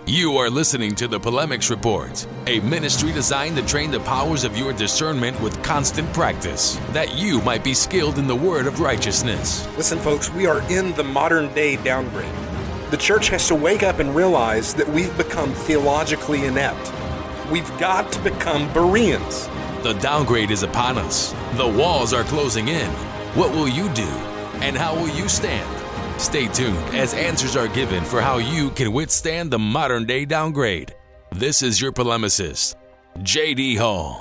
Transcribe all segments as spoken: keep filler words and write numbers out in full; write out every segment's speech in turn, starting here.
You are listening to the Polemics Report, a ministry designed to train the powers of your discernment with constant practice, that you might be skilled in the word of righteousness. Listen, folks, we are in the modern day downgrade. The church has to wake up and realize that we've become theologically inept. We've got to become Bereans. The downgrade is upon us. The walls are closing in. What will you do? And how will you stand? Stay tuned as answers are given for how you can withstand the modern day downgrade. This is your polemicist, J D Hall.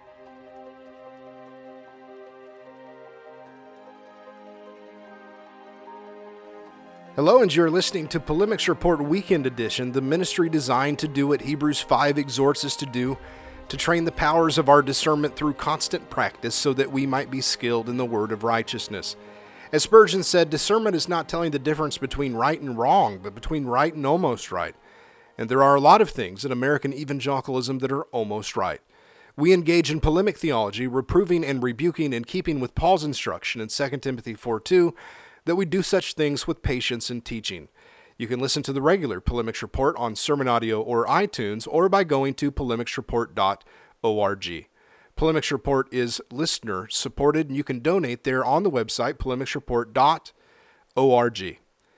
Hello, and you're listening to Polemics Report Weekend Edition, the ministry designed to do what Hebrews five exhorts us to do, to train the powers of our discernment through constant practice so that we might be skilled in the word of righteousness. As Spurgeon said, discernment is not telling the difference between right and wrong, but between right and almost right. And there are a lot of things in American evangelicalism that are almost right. We engage in polemic theology, reproving and rebuking in keeping with Paul's instruction in Second Timothy four two, that we do such things with patience and teaching. You can listen to the regular Polemics Report on Sermon Audio or iTunes, or by going to polemics report dot org. Polemics Report is listener supported, and you can donate there on the website, polemics report dot org.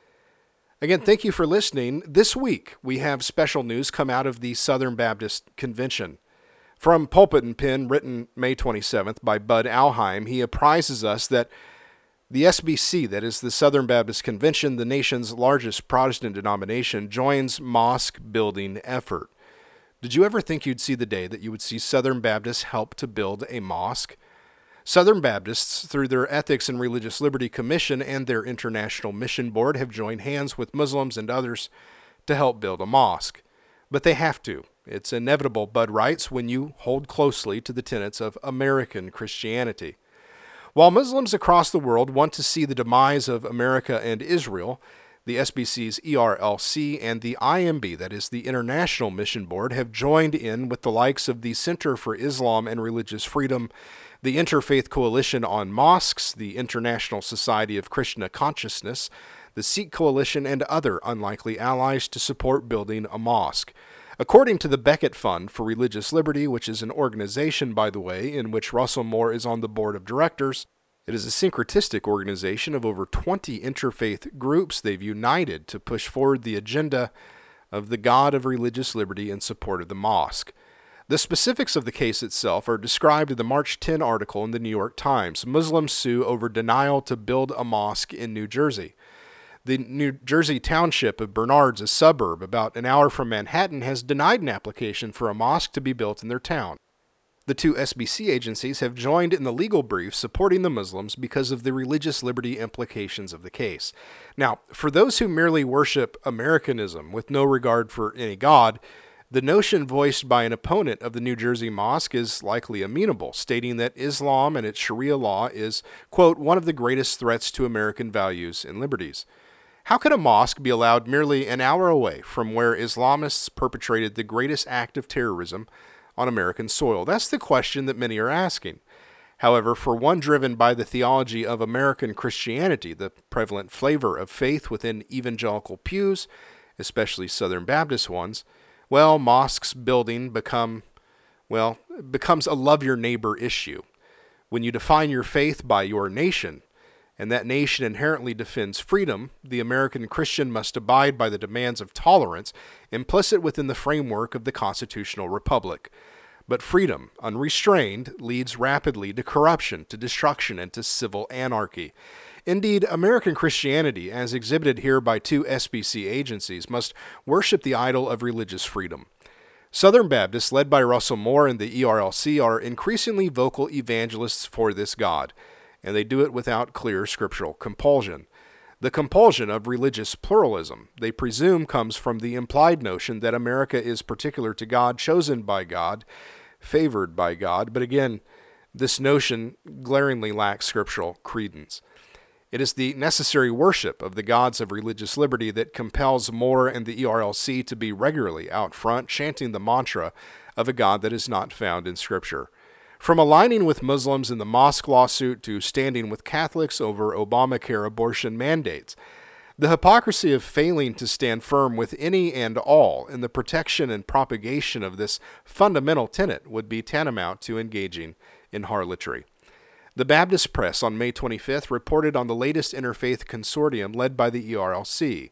Again, thank you for listening. This week, we have special news come out of the Southern Baptist Convention. From Pulpit and Pen, written May twenty-seventh by Bud Alheim, he apprises us that the S B C, that is the Southern Baptist Convention, the nation's largest Protestant denomination, joins mosque building effort. Did you ever think you'd see the day that you would see Southern Baptists help to build a mosque? Southern Baptists, through their Ethics and Religious Liberty Commission and their International Mission Board, have joined hands with Muslims and others to help build a mosque. But they have to. It's inevitable, Bud writes, when you hold closely to the tenets of American Christianity. While Muslims across the world want to see the demise of America and Israel, the S B C's E R L C and the I M B, that is the International Mission Board, have joined in with the likes of the Center for Islam and Religious Freedom, the Interfaith Coalition on Mosques, the International Society of Krishna Consciousness, the Sikh Coalition, and other unlikely allies to support building a mosque. According to the Becket Fund for Religious Liberty, which is an organization, by the way, in which Russell Moore is on the board of directors, it is a syncretistic organization of over twenty interfaith groups. They've united to push forward the agenda of the God of religious liberty in support of the mosque. The specifics of the case itself are described in the March tenth article in the New York Times. Muslims sue over denial to build a mosque in New Jersey. The New Jersey township of Bernards, a suburb about an hour from Manhattan, has denied an application for a mosque to be built in their town. The two S B C agencies have joined in the legal brief supporting the Muslims because of the religious liberty implications of the case. Now, for those who merely worship Americanism with no regard for any God, the notion voiced by an opponent of the New Jersey mosque is likely amenable, stating that Islam and its Sharia law is, quote, one of the greatest threats to American values and liberties. How could a mosque be allowed merely an hour away from where Islamists perpetrated the greatest act of terrorism on American soil? That's the question that many are asking. However, for one driven by the theology of American Christianity, the prevalent flavor of faith within evangelical pews, especially Southern Baptist ones, well, mosques building become, well, becomes a love your neighbor issue. When you define your faith by your nation, and that nation inherently defends freedom, the American Christian must abide by the demands of tolerance implicit within the framework of the constitutional republic. But freedom, unrestrained, leads rapidly to corruption, to destruction, and to civil anarchy. Indeed, American Christianity, as exhibited here by two S B C agencies, must worship the idol of religious freedom. Southern Baptists, led by Russell Moore and the E R L C, are increasingly vocal evangelists for this God, and they do it without clear scriptural compulsion. The compulsion of religious pluralism, they presume, comes from the implied notion that America is particular to God, chosen by God, favored by God. But again, this notion glaringly lacks scriptural credence. It is the necessary worship of the gods of religious liberty that compels Moore and the E R L C to be regularly out front, chanting the mantra of a God that is not found in Scripture. From aligning with Muslims in the mosque lawsuit to standing with Catholics over Obamacare abortion mandates, The hypocrisy of failing to stand firm with any and all in the protection and propagation of this fundamental tenet would be tantamount to engaging in harlotry. The Baptist Press on May twenty-fifth reported on the latest interfaith consortium led by the E R L C.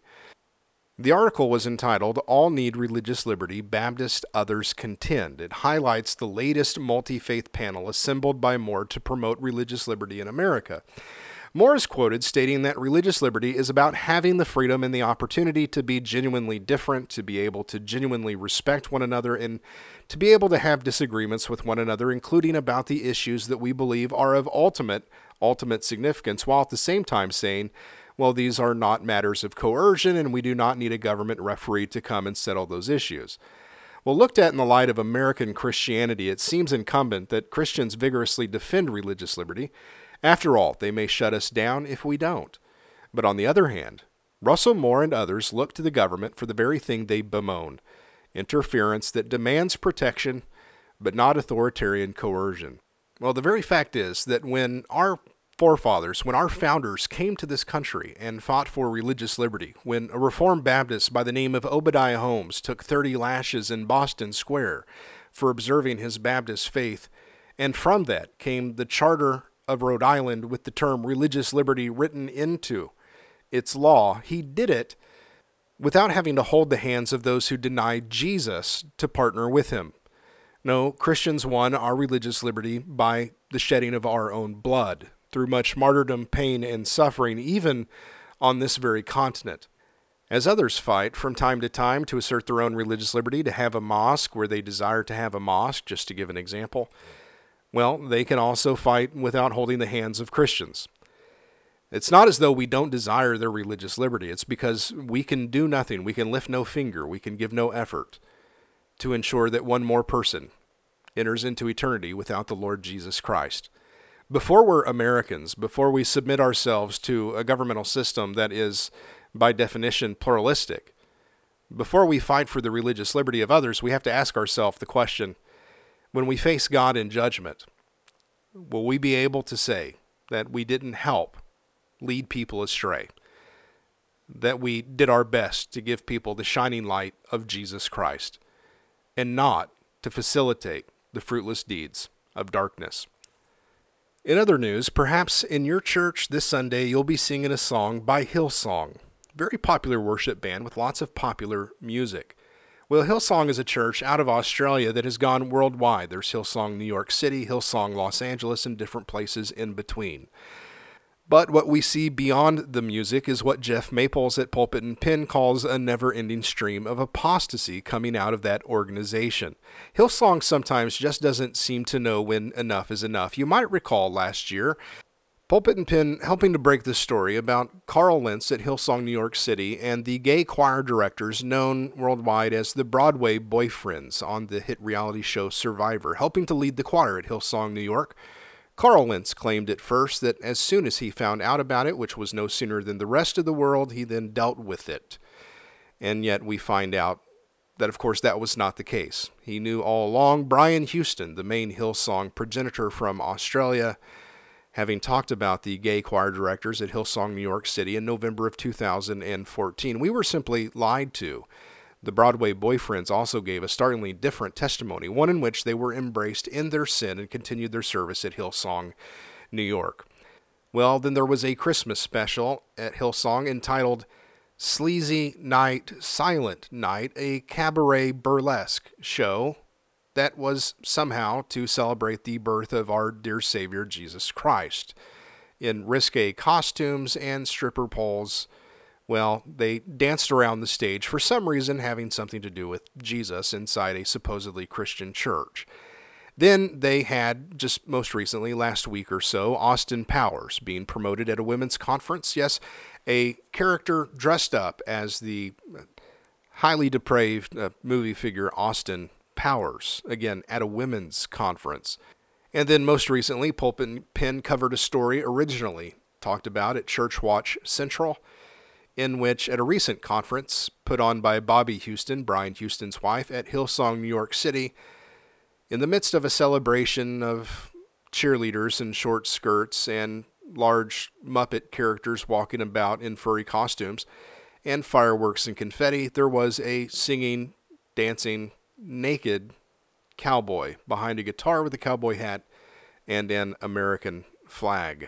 The article was entitled, "All Need Religious Liberty, Baptist Others Contend." It highlights the latest multi-faith panel assembled by Moore to promote religious liberty in America. Moore is quoted stating that religious liberty is about having the freedom and the opportunity to be genuinely different, to be able to genuinely respect one another, and to be able to have disagreements with one another, including about the issues that we believe are of ultimate, ultimate significance, while at the same time saying, well, these are not matters of coercion, and we do not need a government referee to come and settle those issues. Well, looked at in the light of American Christianity, it seems incumbent that Christians vigorously defend religious liberty. After all, they may shut us down if we don't. But on the other hand, Russell Moore and others look to the government for the very thing they bemoan: interference that demands protection, but not authoritarian coercion. Well, the very fact is that when our forefathers, when our founders came to this country and fought for religious liberty, when a Reformed Baptist by the name of Obadiah Holmes took thirty lashes in Boston Square for observing his Baptist faith, and from that came the Charter of Rhode Island with the term religious liberty written into its law, he did it without having to hold the hands of those who denied Jesus to partner with him. No, Christians won our religious liberty by the shedding of our own blood, through much martyrdom, pain, and suffering, even on this very continent. As others fight from time to time to assert their own religious liberty, to have a mosque where they desire to have a mosque, just to give an example, well, they can also fight without holding the hands of Christians. It's not as though we don't desire their religious liberty. It's because we can do nothing. We can lift no finger. We can give no effort to ensure that one more person enters into eternity without the Lord Jesus Christ. Before we're Americans, before we submit ourselves to a governmental system that is, by definition, pluralistic, before we fight for the religious liberty of others, we have to ask ourselves the question, when we face God in judgment, will we be able to say that we didn't help lead people astray, that we did our best to give people the shining light of Jesus Christ, and not to facilitate the fruitless deeds of darkness? In other news, perhaps in your church this Sunday you'll be singing a song by Hillsong, very popular worship band with lots of popular music. Well, Hillsong is a church out of Australia that has gone worldwide. There's Hillsong New York City, Hillsong Los Angeles, and different places in between. But what we see beyond the music is what Jeff Maples at Pulpit and Pen calls a never-ending stream of apostasy coming out of that organization. Hillsong sometimes just doesn't seem to know when enough is enough. You might recall last year, Pulpit and Pen helping to break the story about Carl Lentz at Hillsong New York City and the gay choir directors known worldwide as the Broadway Boyfriends on the hit reality show Survivor, helping to lead the choir at Hillsong New York. Carl Lentz claimed at first that as soon as he found out about it, which was no sooner than the rest of the world, he then dealt with it. And yet we find out that, of course, that was not the case. He knew all along. Brian Houston, the main Hillsong progenitor from Australia, having talked about the gay choir directors at Hillsong New York City in November of two thousand fourteen. We were simply lied to. The Broadway Boyfriends also gave a startlingly different testimony, one in which they were embraced in their sin and continued their service at Hillsong New York. Well, then there was a Christmas special at Hillsong entitled Sleazy Night, Silent Night, a cabaret burlesque show that was somehow to celebrate the birth of our dear Savior, Jesus Christ. In risque costumes and stripper poles, well, they danced around the stage for some reason having something to do with Jesus inside a supposedly Christian church. Then they had, just most recently, last week or so, Austin Powers being promoted at a women's conference. Yes, a character dressed up as the highly depraved uh, movie figure Austin Powers, again, at a women's conference. And then most recently, Pulpit and Pen covered a story originally talked about at Church Watch Central, in which at a recent conference put on by Bobby Houston, Brian Houston's wife, at Hillsong New York City, in the midst of a celebration of cheerleaders in short skirts and large Muppet characters walking about in furry costumes, and fireworks and confetti. There was a singing, dancing, naked cowboy behind a guitar with a cowboy hat and an American flag.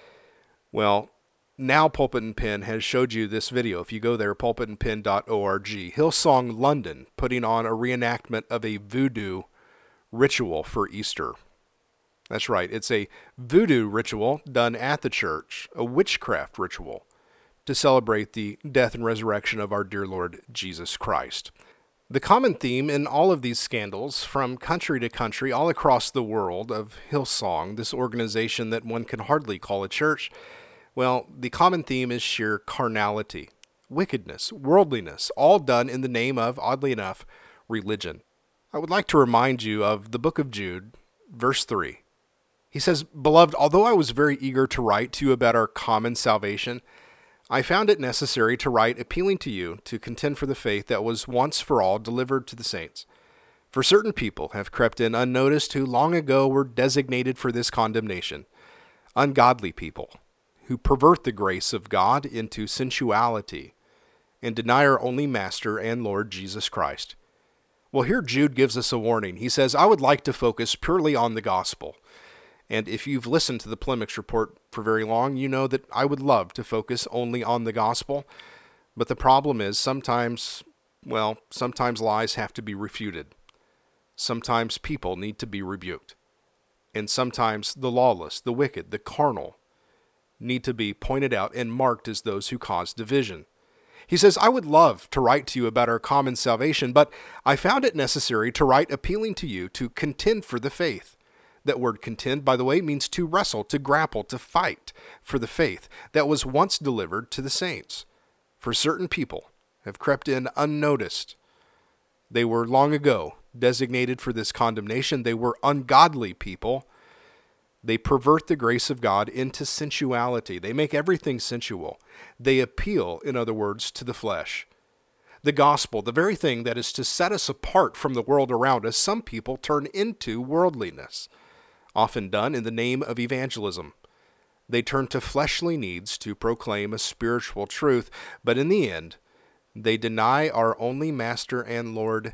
Well, now Pulpit and Pen has showed you this video. If you go there, pulpit and pen dot org, Hillsong London putting on a reenactment of a voodoo ritual for Easter. That's right, it's a voodoo ritual done at the church, a witchcraft ritual to celebrate the death and resurrection of our dear Lord Jesus Christ. The common theme in all of these scandals, from country to country, all across the world, of Hillsong, this organization that one can hardly call a church, well, the common theme is sheer carnality, wickedness, worldliness, all done in the name of, oddly enough, religion. I would like to remind you of the book of Jude, verse three. He says, "Beloved, although I was very eager to write to you about our common salvation, I found it necessary to write appealing to you to contend for the faith that was once for all delivered to the saints. For certain people have crept in unnoticed who long ago were designated for this condemnation, ungodly people who pervert the grace of God into sensuality and deny our only Master and Lord Jesus Christ." Well, here Jude gives us a warning. He says, I would like to focus purely on the gospel. And if you've listened to the Polemics Report for very long, you know that I would love to focus only on the gospel. But the problem is sometimes, well, sometimes lies have to be refuted. Sometimes people need to be rebuked. And sometimes the lawless, the wicked, the carnal need to be pointed out and marked as those who cause division. He says, I would love to write to you about our common salvation, but I found it necessary to write appealing to you to contend for the faith. That word contend, by the way, means to wrestle, to grapple, to fight for the faith that was once delivered to the saints. For certain people have crept in unnoticed. They were long ago designated for this condemnation. They were ungodly people. They pervert the grace of God into sensuality. They make everything sensual. They appeal, in other words, to the flesh. The gospel, the very thing that is to set us apart from the world around us, some people turn into worldliness. Often done in the name of evangelism. They turn to fleshly needs to proclaim a spiritual truth, but in the end, they deny our only Master and Lord,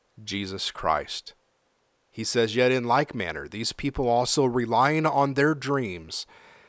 Jesus Christ. He says, yet in like manner, these people also relying on their dreams.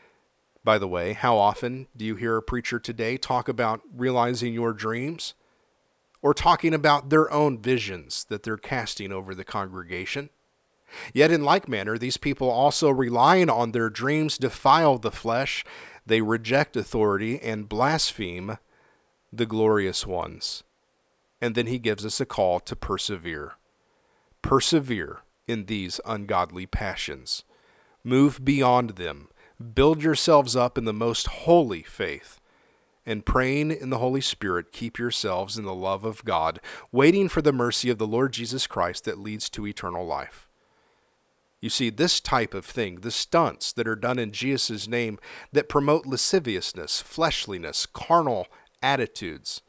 By the way, how often do you hear a preacher today talk about realizing your dreams? Or talking about their own visions that they're casting over the congregation? Yet in like manner, these people also relying on their dreams defile the flesh. They reject authority and blaspheme the glorious ones. And then he gives us a call to persevere. Persevere in these ungodly passions. Move beyond them. Build yourselves up in the most holy faith. And praying in the Holy Spirit, keep yourselves in the love of God, waiting for the mercy of the Lord Jesus Christ that leads to eternal life. You see, this type of thing, the stunts that are done in Jesus' name that promote lasciviousness, fleshliness, carnal attitudes,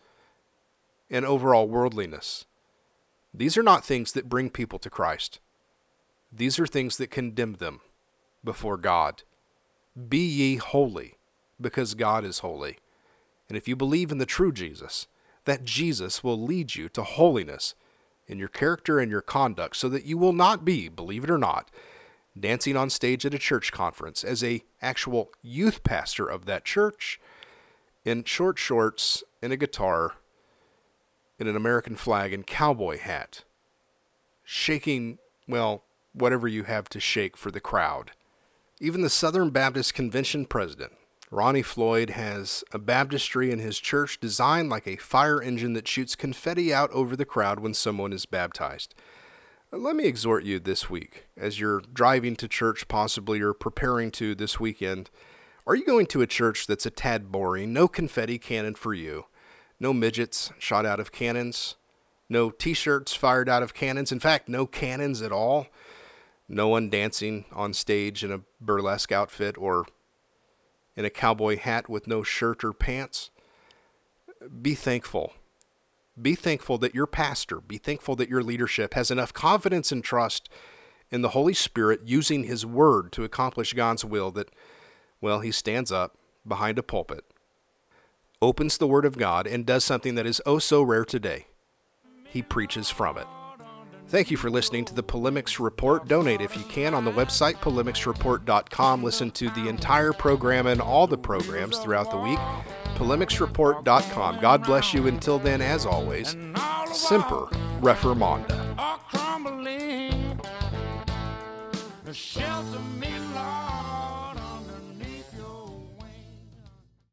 and overall worldliness, these are not things that bring people to Christ. These are things that condemn them before God. Be ye holy, because God is holy. And if you believe in the true Jesus, that Jesus will lead you to holiness in your character and your conduct, so that you will not be, believe it or not, dancing on stage at a church conference as a actual youth pastor of that church in short shorts and a guitar in an American flag and cowboy hat, shaking, well, whatever you have to shake for the crowd. Even the Southern Baptist Convention president, Ronnie Floyd, has a baptistry in his church designed like a fire engine that shoots confetti out over the crowd when someone is baptized. Let me exhort you this week, as you're driving to church possibly or preparing to this weekend, are you going to a church that's a tad boring? No confetti cannon for you. No midgets shot out of cannons. No t-shirts fired out of cannons. In fact, no cannons at all. No one dancing on stage in a burlesque outfit or in a cowboy hat with no shirt or pants. Be thankful. Be thankful that your pastor, be thankful that your leadership has enough confidence and trust in the Holy Spirit using His Word to accomplish God's will that, Well, he stands up behind a pulpit, opens the Word of God, and does something that is oh so rare today. He preaches from it. Thank you for listening to the Polemics Report. Donate if you can on the website, polemics report dot com. Listen to the entire program and all the programs throughout the week, polemics report dot com. God bless you. Until then, as always, Semper Reformanda.